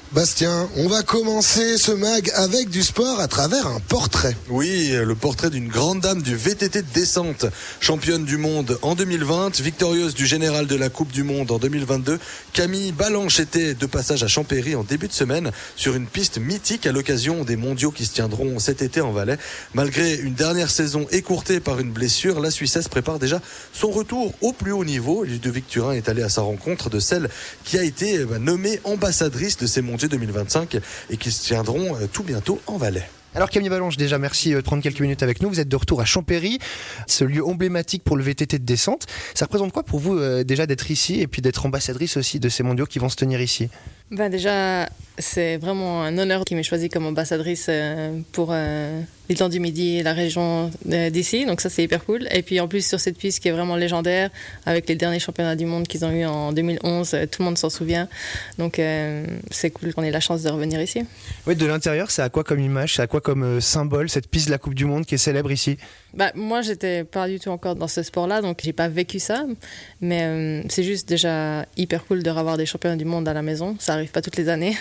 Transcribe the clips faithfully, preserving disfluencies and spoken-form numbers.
Bastien, on va commencer ce mag avec du sport à travers un portrait. Oui, le portrait d'une grande dame du V T T de descente. Championne du monde en deux mille vingt, victorieuse du général de la Coupe du Monde en deux mille vingt-deux, Camille Balanche était de passage à Champéry en début de semaine sur une piste mythique à l'occasion des mondiaux qui se tiendront cet été en Valais. Malgré une dernière saison écourtée par une blessure, la Suissesse prépare déjà son retour au plus haut niveau. Ludovic Turin est allé à sa rencontre de celle qui a été nommée ambassadrice de ces mondiaux deux mille vingt-cinq et qui se tiendront tout bientôt en Valais. Alors Camille Balanche, déjà merci de prendre quelques minutes avec nous. Vous êtes de retour à Champéry, ce lieu emblématique pour le V T T de descente. Ça représente quoi pour vous euh, déjà d'être ici et puis d'être ambassadrice aussi de ces mondiaux qui vont se tenir ici ? Ben déjà, c'est vraiment un honneur qui m'ait choisi comme ambassadrice pour euh, l'île du Midi et la région d'ici, donc ça c'est hyper cool. Et puis en plus sur cette piste qui est vraiment légendaire, avec les derniers championnats du monde qu'ils ont eu en deux mille onze, tout le monde s'en souvient, donc euh, c'est cool qu'on ait la chance de revenir ici. Oui, de l'intérieur, c'est à quoi comme image, c'est à quoi comme euh, symbole cette piste de la Coupe du Monde qui est célèbre ici ? Bah, moi, j'étais pas du tout encore dans ce sport-là, donc j'ai pas vécu ça. Mais euh, c'est juste déjà hyper cool de revoir des champions du monde à la maison. Ça arrive pas toutes les années.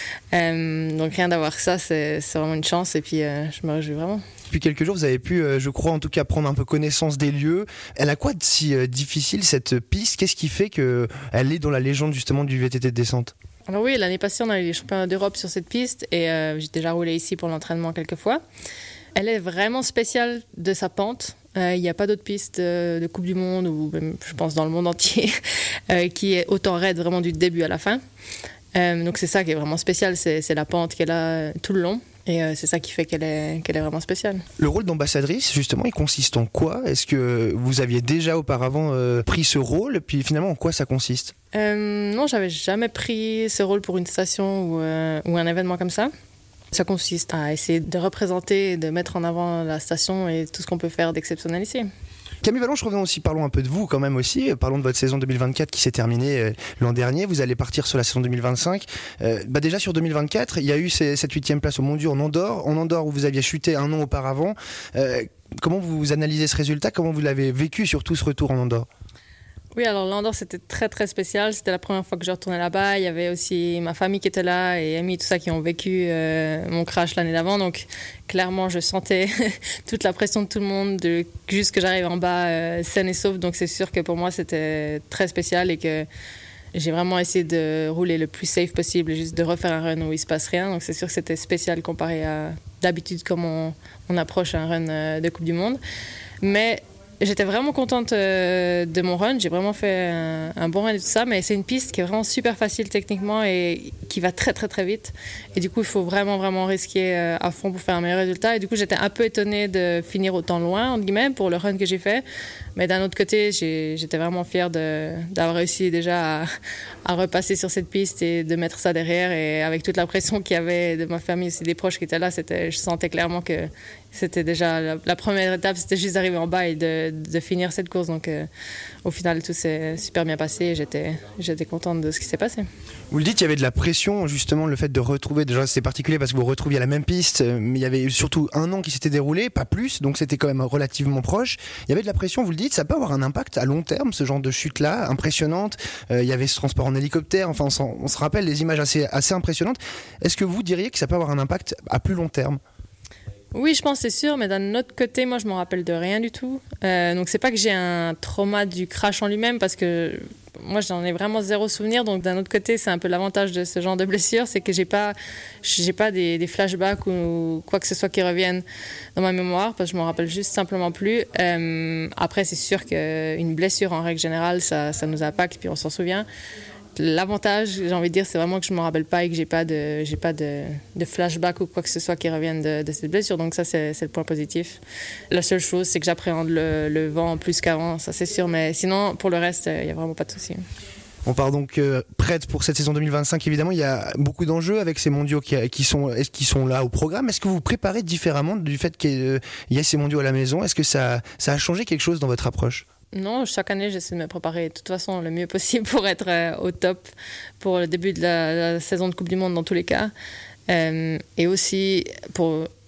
Euh, donc rien d'avoir ça, c'est, c'est vraiment une chance. Et puis, euh, je me réjouis vraiment. Depuis quelques jours, vous avez pu, euh, je crois, en tout cas, prendre un peu connaissance des lieux. Elle a quoi de si euh, difficile, cette piste ? Qu'est-ce qui fait qu'elle est dans la légende, justement, du V T T de descente ? Alors oui, l'année passée, on a eu les championnats d'Europe sur cette piste. Et euh, j'ai déjà roulé ici pour l'entraînement quelques fois. Elle est vraiment spéciale de sa pente. Il euh, n'y a pas d'autre piste euh, de Coupe du Monde, ou même, je pense, dans le monde entier, euh, qui est autant raide vraiment du début à la fin. Euh, donc c'est ça qui est vraiment spécial, c'est, c'est la pente qu'elle a tout le long. Et euh, c'est ça qui fait qu'elle est, qu'elle est vraiment spéciale. Le rôle d'ambassadrice, justement, il consiste en quoi ? Est-ce que vous aviez déjà auparavant euh, pris ce rôle ? Puis finalement, en quoi ça consiste ? euh, Non, j'avais jamais pris ce rôle pour une station ou, euh, ou un événement comme ça. Ça consiste à essayer de représenter et de mettre en avant la station et tout ce qu'on peut faire d'exceptionnel ici. Camille Balanche, revenons aussi, parlons un peu de vous quand même aussi, parlons de votre saison deux mille vingt-quatre qui s'est terminée euh, l'an dernier, vous allez partir sur la saison deux mille vingt-cinq. Euh, bah déjà sur deux mille vingt-quatre, il y a eu ces, cette huitième place au Mondiaux en Andorre, en Andorre où vous aviez chuté un an auparavant. Euh, comment vous analysez ce résultat ? Comment vous l'avez vécu surtout ce retour en Andorre ? Oui, alors l'Andorre, c'était très, très spécial. C'était la première fois que je retournais là-bas. Il y avait aussi ma famille qui était là et amis, tout ça, qui ont vécu euh, mon crash l'année d'avant. Donc, clairement, je sentais toute la pression de tout le monde, de, juste que j'arrive en bas euh, saine et sauve. Donc, c'est sûr que pour moi, c'était très spécial et que j'ai vraiment essayé de rouler le plus safe possible et juste de refaire un run où il ne se passe rien. Donc, c'est sûr que c'était spécial comparé à d'habitude, comme on, on approche un run euh, de Coupe du Monde. Mais j'étais vraiment contente euh, de mon run, j'ai vraiment fait un, un bon run et tout ça, mais c'est une piste qui est vraiment super facile techniquement et qui va très très très vite. Et du coup, il faut vraiment vraiment risquer euh, à fond pour faire un meilleur résultat. Et du coup, j'étais un peu étonnée de finir autant loin, entre guillemets, pour le run que j'ai fait. Mais d'un autre côté, j'ai, j'étais vraiment fière de, d'avoir réussi déjà à, à repasser sur cette piste et de mettre ça derrière. Et avec toute la pression qu'il y avait de ma famille aussi, des proches qui étaient là, c'était, je sentais clairement que c'était déjà la, la première étape, c'était juste d'arriver en bas et de, de finir cette course. Donc euh, au final, tout s'est super bien passé et j'étais, j'étais contente de ce qui s'est passé. Vous le dites, il y avait de la pression, justement, le fait de retrouver, déjà c'est particulier parce que vous retrouviez la même piste, mais il y avait surtout un an qui s'était déroulé, pas plus, donc c'était quand même relativement proche. Il y avait de la pression, vous le dites, ça peut avoir un impact à long terme, ce genre de chute-là, impressionnante. Euh, il y avait ce transport en hélicoptère, enfin on, on se rappelle des images assez, assez impressionnantes. Est-ce que vous diriez que ça peut avoir un impact à plus long terme ? Oui, je pense, c'est sûr, mais d'un autre côté, moi, je ne me rappelle de rien du tout. Euh, donc, c'est pas que j'ai un trauma du crash en lui-même, parce que moi, j'en ai vraiment zéro souvenir. Donc, d'un autre côté, c'est un peu l'avantage de ce genre de blessure, c'est que j'ai pas, j'ai pas des, des flashbacks ou quoi que ce soit qui reviennent dans ma mémoire, parce que je me rappelle juste simplement plus. Euh, après, c'est sûr qu'une blessure, en règle générale, ça, ça nous impacte, puis on s'en souvient. L'avantage, j'ai envie de dire, c'est vraiment que je ne me rappelle pas et que je n'ai pas, de, j'ai pas de, de flashback ou quoi que ce soit qui revienne de, de cette blessure. Donc ça, c'est, c'est le point positif. La seule chose, c'est que j'appréhende le, le vent plus qu'avant, ça c'est sûr. Mais sinon, pour le reste, il n'y a vraiment pas de souci. On part donc euh, prête pour cette saison deux mille vingt-cinq. Évidemment, il y a beaucoup d'enjeux avec ces mondiaux qui, qui, sont, qui sont là au programme. Est-ce que vous vous préparez différemment du fait qu'il y ait ces mondiaux à la maison ? Est-ce que ça, ça a changé quelque chose dans votre approche ? Non, chaque année, j'essaie de me préparer de toute façon le mieux possible pour être euh, au top pour le début de la, la saison de Coupe du Monde dans tous les cas. Euh, et aussi pour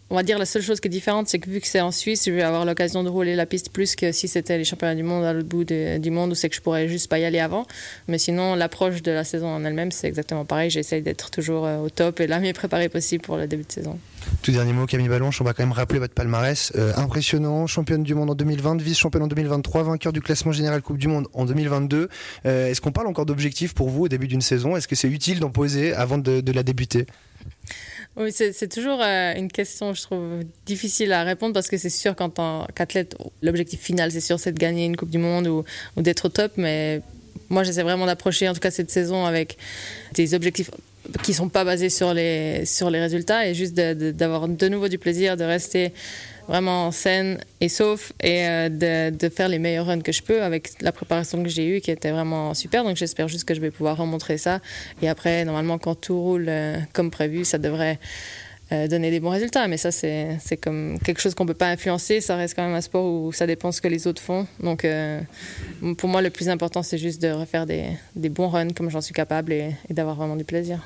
on va dire la seule chose qui est différente, c'est que vu que c'est en Suisse, je vais avoir l'occasion de rouler la piste plus que si c'était les championnats du monde à l'autre bout de, du monde, où c'est que je pourrais juste pas y aller avant. Mais sinon, l'approche de la saison en elle-même, c'est exactement pareil. J'essaye d'être toujours euh, au top et la mieux préparée possible pour le début de saison. Tout dernier mot, Camille Balonche, on va quand même rappeler votre palmarès. Euh, impressionnant, championne du monde en deux mille vingt, vice-championne en deux mille vingt-trois, vainqueur du classement général Coupe du Monde en deux mille vingt-deux. Euh, est-ce qu'on parle encore d'objectifs pour vous au début d'une saison ? Est-ce que c'est utile d'en poser avant de, de la débuter ? Oui, c'est, c'est toujours euh, une question, je trouve, difficile à répondre parce que c'est sûr qu'en tant qu'athlète, l'objectif final, c'est sûr, c'est de gagner une Coupe du Monde ou, ou d'être au top. Mais moi, j'essaie vraiment d'approcher, en tout cas cette saison, avec des objectifs qui ne sont pas basés sur les, sur les résultats et juste de, de, d'avoir de nouveau du plaisir, de rester vraiment saine et sauf et euh, de, de faire les meilleurs runs que je peux avec la préparation que j'ai eue qui était vraiment super. Donc j'espère juste que je vais pouvoir remontrer ça. Et après, normalement, quand tout roule euh, comme prévu, ça devrait euh, donner des bons résultats. Mais ça, c'est, c'est comme quelque chose qu'on ne peut pas influencer. Ça reste quand même un sport où ça dépend ce que les autres font. Donc euh, pour moi, le plus important, c'est juste de refaire des, des bons runs comme j'en suis capable et, et d'avoir vraiment du plaisir.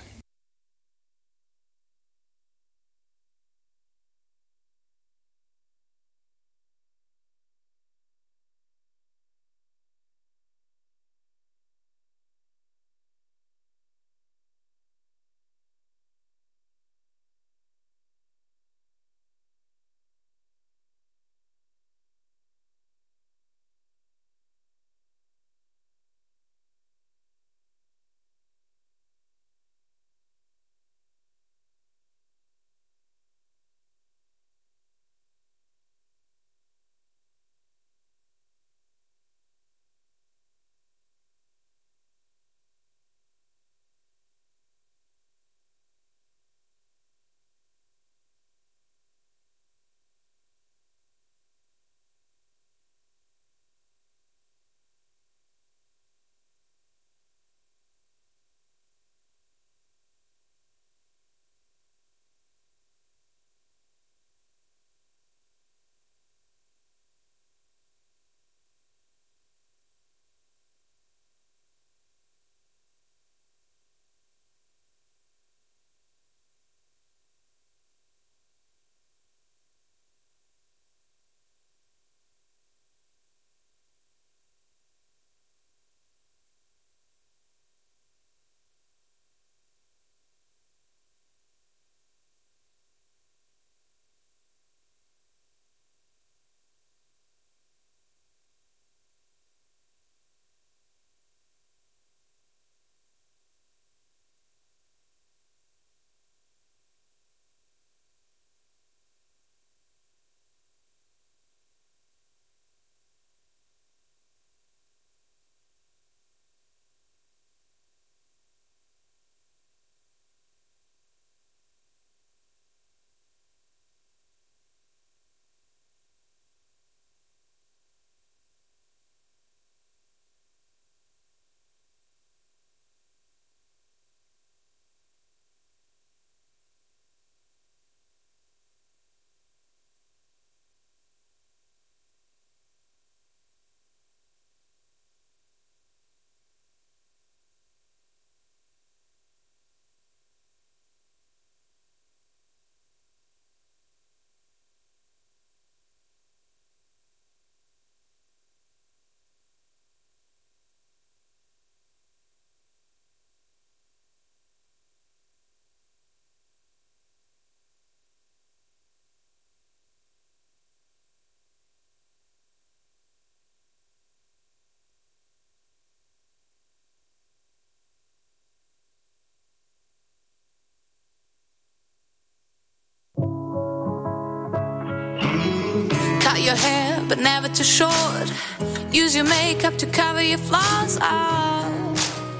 Your hair, but never too short. Use your makeup to cover your flaws. Oh,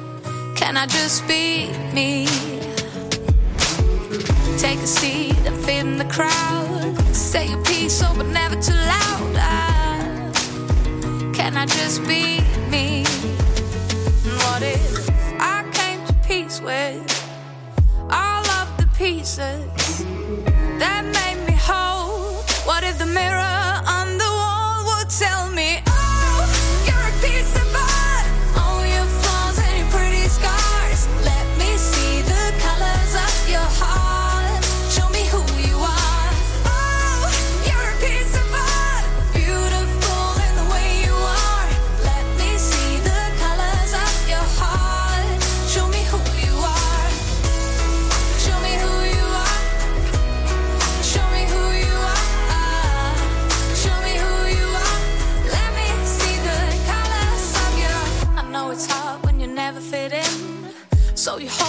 can I just be me? Take a seat and fit in the crowd. Say your piece, oh, but never too loud. Oh, can I just be me? And what if I came to peace with all of the pieces that made me whole? What if the mirror on the wall would tell me, oh, you're a piece of art, all your flaws and your pretty scars. Let me see the colors of your heart, show me who you are.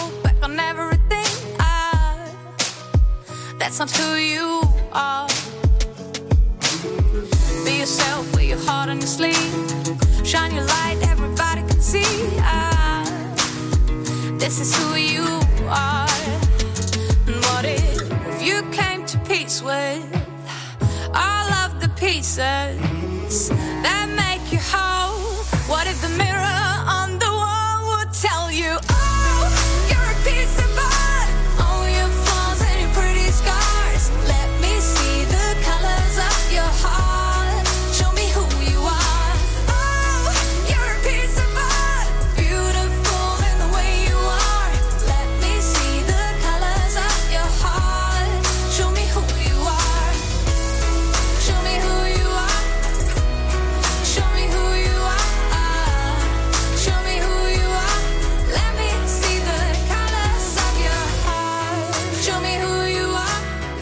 back on everything. I, that's not who you are. Be yourself with your heart on your sleeve. Shine your light, everybody can see. I, this is who you are. And what if you came to peace with all of the pieces that make you whole? What if the mirror on the wall would tell you, oh, you're a piece of art, all your flaws and your pretty scars. Let me see the colors of your heart. Show me who you are. Oh, you're a piece of art, beautiful in the way you are. Let me see the colors of your heart. Show me who you are. Show me who you are. Show me who you are. Show me who you are. Let me see the colors of your heart. Show me who you are.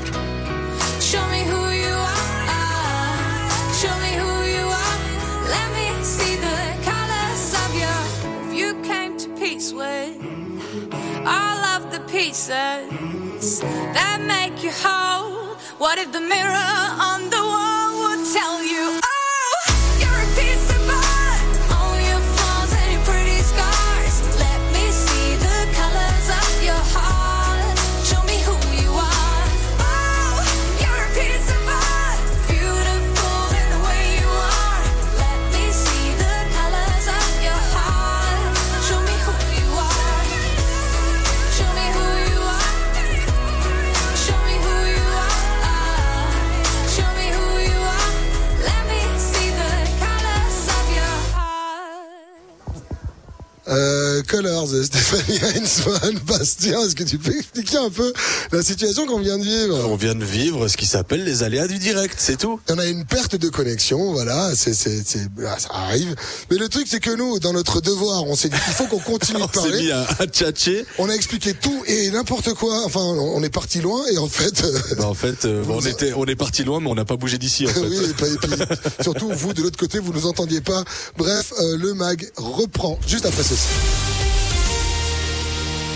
Show me who you are. Show me who you are. Let me see the colors of your. If you came to peace with all of the pieces that make you whole, what if the mirror on the wall would tell you, oh, you're a piece of art, all your flaws and your pretty scars. Let me see the colors of your heart. Show me who you are. Oh, you're a piece of art, beautiful in the way you are. Let me see the colors of your heart. Show me who you are. Show me who you are. Show me who you are. Show me who you are. Let me see the colors of your heart. Euh, Colors, Stéphanie Heinzmann. Bastien, est-ce que tu peux expliquer un peu la situation qu'on vient de vivre? On vient de vivre ce qui s'appelle les aléas du direct, c'est tout. On a une perte de connexion, voilà, c'est, c'est, c'est, ah, ça arrive. Mais le truc, c'est que nous, dans notre devoir, on s'est dit qu'il faut qu'on continue de On s'est parler. mis à, à tchatcher. On a expliqué tout et n'importe quoi. Enfin, on est parti loin et en fait. euh, Bah, en fait, euh, bon, on était, on est parti loin, mais on n'a pas bougé d'ici. En fait. oui, et puis, et puis, surtout vous de l'autre côté, vous nous entendiez pas. Bref, euh, le mag reprend juste après ceci.